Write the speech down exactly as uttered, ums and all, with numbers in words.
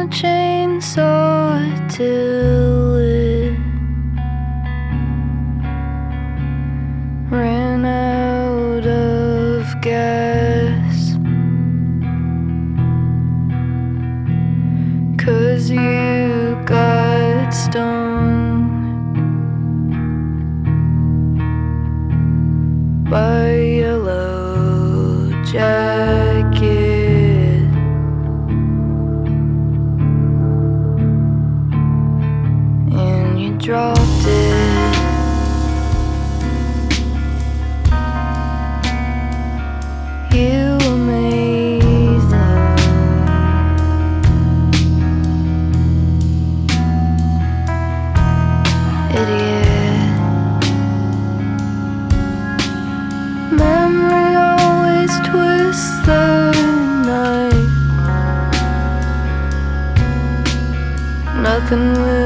a chainsaw till it ran out of gas. 'Cause you got stung by a yellow jacket, and you dropped it. You amazing, idiot. Memory always twists the knife. Nothing will